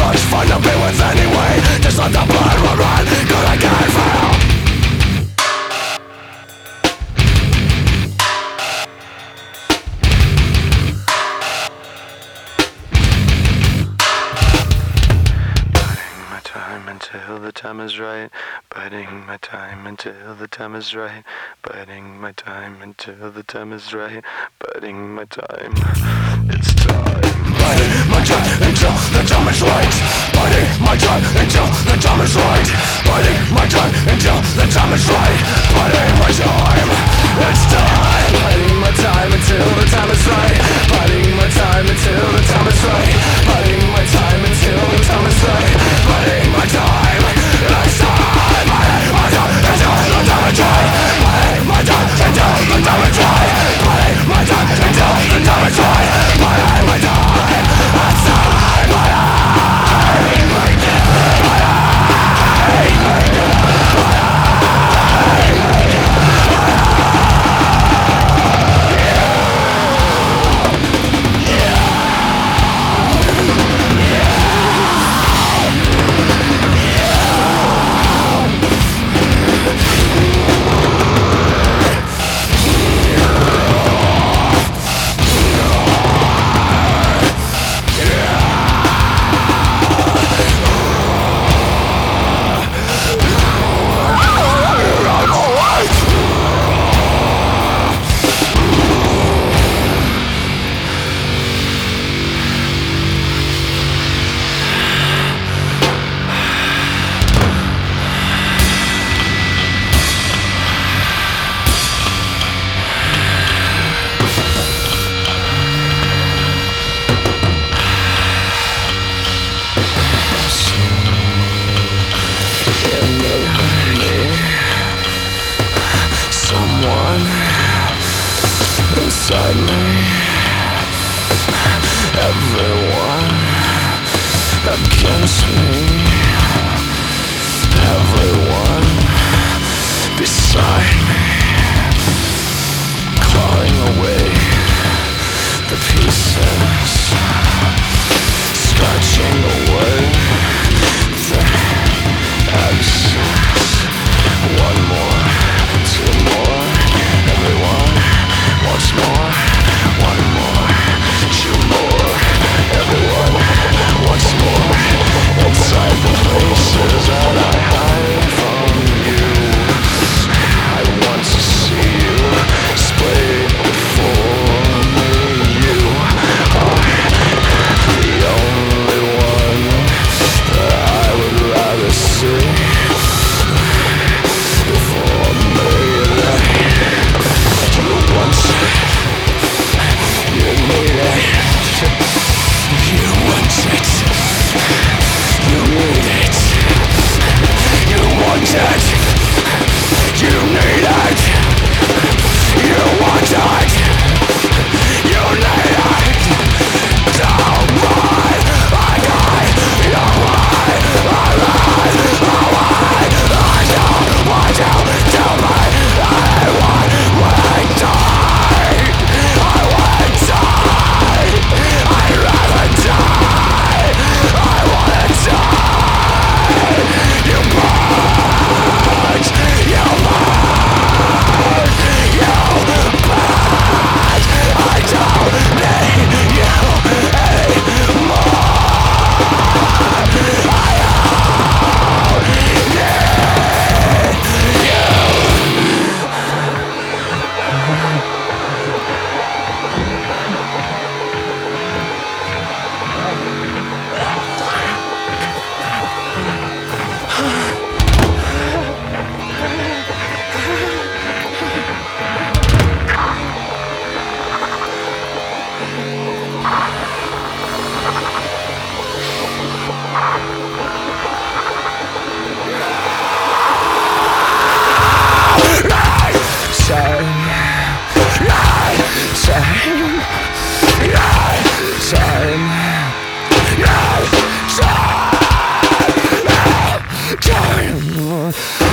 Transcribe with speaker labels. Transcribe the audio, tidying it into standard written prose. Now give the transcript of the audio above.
Speaker 1: much fun to be with anyway. Just let the blood run, cause I can't feel.
Speaker 2: Until the time is right, biding my time until the time is right, biding my time until the time is right, biding my time. It's time.
Speaker 1: Biding my time until the time is right, biding my time until the time is right, biding my time until the time is right, biding my time. It's time. Biding my time until the time is right, biding my time until the time is right, biding my time until the time is right, biding my time. It's time. Biding my time until the time is right, biding my time until the time is right, biding my time until the time is right, biding my time. It's time. Biding my time. Inside me, everyone against me, everyone beside me, clawing away the pieces, scratching away the absence. One more, two more, everyone wants more. One more, two more, everyone wants more. Inside the places that I hide from you, I want to see you split before me. You are the only one that I would rather see before me. You want it, you need it, you want it, you need it, you want it, you need it, you want it, you need it. Don't run, I die, you run, I run, away. I don't want you to me, I want to die, I want to die, I'd rather die, I wanna die. You burn, you burn, you burn. I don't need you anymore. I don't need you. Time.